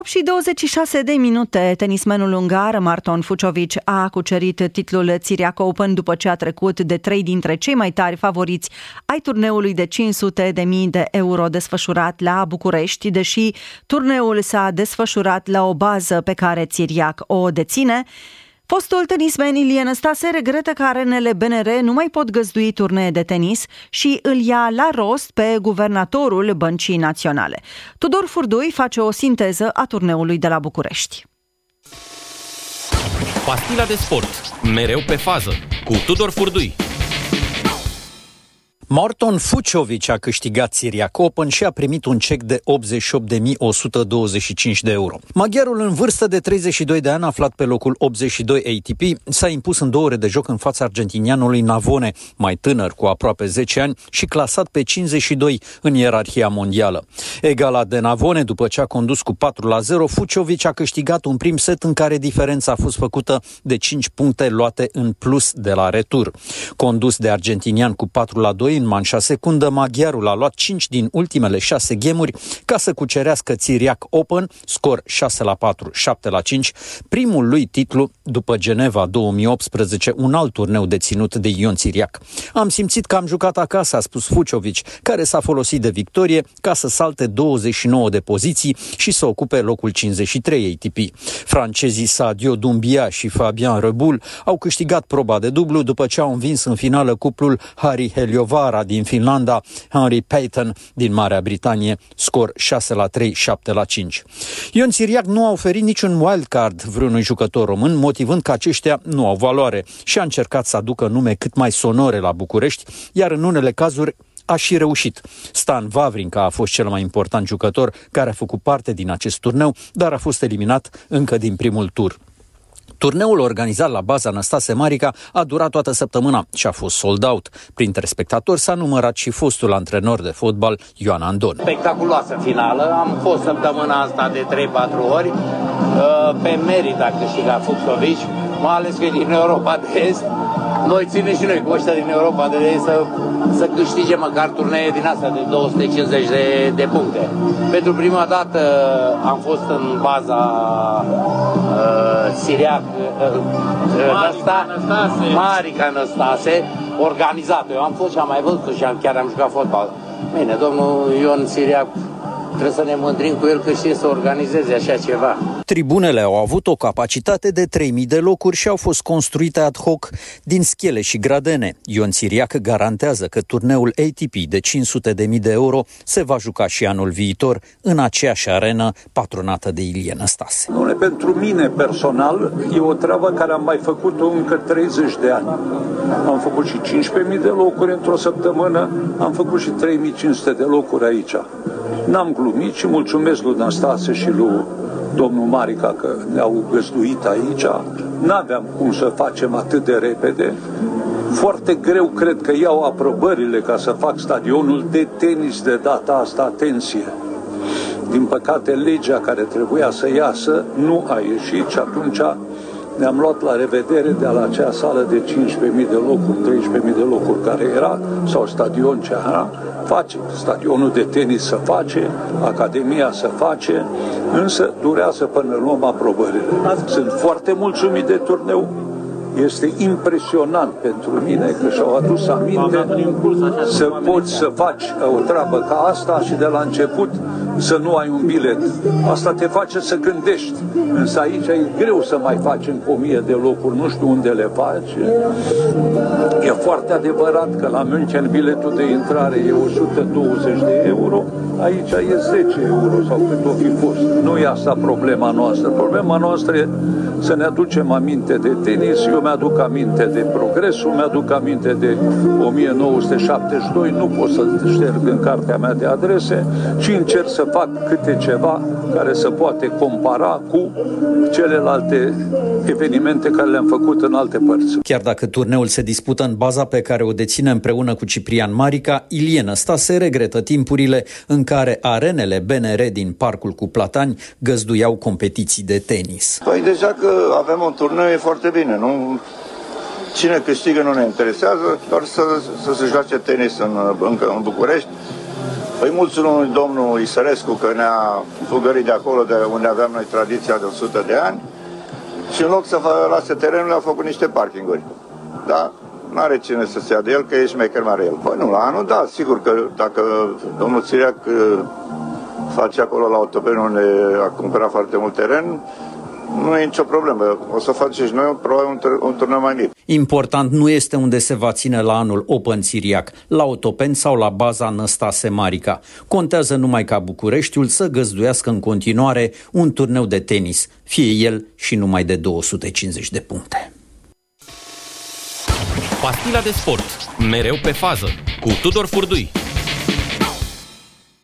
Și 26 de minute, tenismenul ungar Marton Fucsovics a cucerit titlul Țiriac Open după ce a trecut de 3 dintre cei mai tari favoriți ai turneului de 500.000 de euro desfășurat la București, deși turneul s-a desfășurat la o bază pe care Țiriac o deține. Fostul tenismen Ilie Năstase regretă că arenele BNR nu mai pot găzdui turnee de tenis și îl ia la rost pe guvernatorul Băncii Naționale. Tudor Furdui face o sinteză a turneului de la București. Pastila de sport, mereu pe fază, cu Tudor Furdui. Marton Fucsovics a câștigat Țiriac Open și a primit un cec de 88.125 de euro. Maghiarul în vârstă de 32 de ani, aflat pe locul 82 ATP, s-a impus în 2 ore de joc în fața argentinianului Navone, mai tânăr cu aproape 10 ani și clasat pe 52 în ierarhia mondială. Egalat de Navone, după ce a condus cu 4-0, Fucsovics a câștigat un prim set în care diferența a fost făcută de 5 puncte luate în plus de la retur. Condus de argentinian cu 4-2 în manșa secundă, maghiarul a luat 5 din ultimele 6 gemuri ca să cucerească Țiriac Open, scor 6-4, 7-5, primul lui titlu după Geneva 2018, un alt turneu deținut de Ion Țiriac. Am simțit că am jucat acasă, a spus Fucsovics, care s-a folosit de victorie ca să salte 29 de poziții și să ocupe locul 53 ATP. Francezii Sadio Doumbia și Fabien Rebul au câștigat proba de dublu după ce au învins în finală cuplul Harry Heliovara din Finlanda, Henry Payton din Marea Britanie, scor 6-3, 7-5. Ion Țiriac nu a oferit niciun wildcard vreunui jucător român, motivând că aceștia nu au valoare și a încercat să aducă nume cât mai sonore la București, iar în unele cazuri a și reușit. Stan Wawrinka a fost cel mai important jucător care a făcut parte din acest turneu, dar a fost eliminat încă din primul tur. Turneul organizat la baza Năstase Marica a durat toată săptămâna și a fost sold out. Printre spectatori s-a numărat și fostul antrenor de fotbal Ioan Andon. Spectaculoasă finală, am fost săptămâna asta de 3-4 ori, pe merit a câștigat Fucsovics, mai ales că din Europa de Est. Noi ținem și noi cu ăștia din Europa de Est să câștige măcar turnee din asta de 250 de puncte. Pentru prima dată am fost în baza Țiriac Marica Năstase, organizată. Eu am fost și am mai văzut și chiar am jucat fotbal. Bine, domnul Ion Țiriac, trebuie să ne mândrim cu el că știe să organizeze așa ceva. Tribunele au avut o capacitate de 3.000 de locuri și au fost construite ad hoc din schele și gradene. Ion Țiriac garantează că turneul ATP de 500.000 de euro se va juca și anul viitor în aceeași arenă patronată de Ilie Năstase. Pentru mine personal e o treabă care am mai făcut-o încă 30 de ani. Am făcut și 15.000 de locuri într-o săptămână, am făcut și 3.500 de locuri aici. N-am glumit și mulțumesc lui Năstase și lui domnul Marica că ne-au găzduit aici. N-aveam cum să facem atât de repede. Foarte greu cred că iau aprobările ca să fac stadionul de tenis de data asta, atenție. Din păcate, legea care trebuia să iasă nu a ieșit și atunci ne-am luat la revedere de la acea sală de 15.000 de locuri, 13.000 de locuri care era, sau stadion ce era, face, stadionul de tenis să face, academia să face, însă durează până luăm aprobările. Sunt foarte mulțumit de turneu, este impresionant pentru mine că și-au adus aminte să poți să faci o treabă ca asta și de la început să nu ai un bilet. Asta te face să gândești. Însă aici e greu să mai faci încă 1000 de locuri, nu știu unde le faci. E foarte adevărat că la München biletul de intrare e 120 de euro, aici e 10 euro sau cât o fi fost. Nu e asta problema noastră. Problema noastră e să ne aducem aminte de tenis. Eu mi-aduc aminte de Progresul, mi-aduc aminte de 1972, nu pot să șterg în cartea mea de adrese, ci încerc să fac câte ceva care să poate compara cu celelalte evenimente care le-am făcut în alte părți. Chiar dacă turneul se dispută în baza pe care o deține împreună cu Ciprian Marica, Ilie Năstase regretă timpurile în care arenele BNR din Parcul cu Platani găzduiau competiții de tenis. Păi deja că avem un turneu e foarte bine, nu? Cine câștigă nu ne interesează, doar să se joace tenis în București. Îi mulțumim domnul Isărescu că ne-a fugărit de acolo de unde aveam noi tradiția de 100 de ani și în loc să lase terenul, a făcut niște parkinguri. Da? N-are cine să se ia de el, că e șmecher mare el. Păi nu, la anul, da, sigur că dacă domnul Țiriac face acolo la Autopen unde a cumpărat foarte mult teren, nu e nicio problemă. O să facem și noi probabil un turneu mai mic. Important nu este unde se va ține la anul Open Țiriac, la Otopeni sau la baza Năstase Marica. Contează numai ca Bucureștiul să găzduiască în continuare un turneu de tenis, fie el și numai de 250 de puncte. Pastila de sport, mereu pe fază, cu Tudor Furdui.